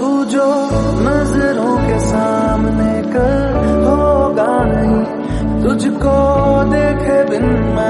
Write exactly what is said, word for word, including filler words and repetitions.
जो नजरों के सामने कल होगा नहीं, तुझको देखे बिन मैं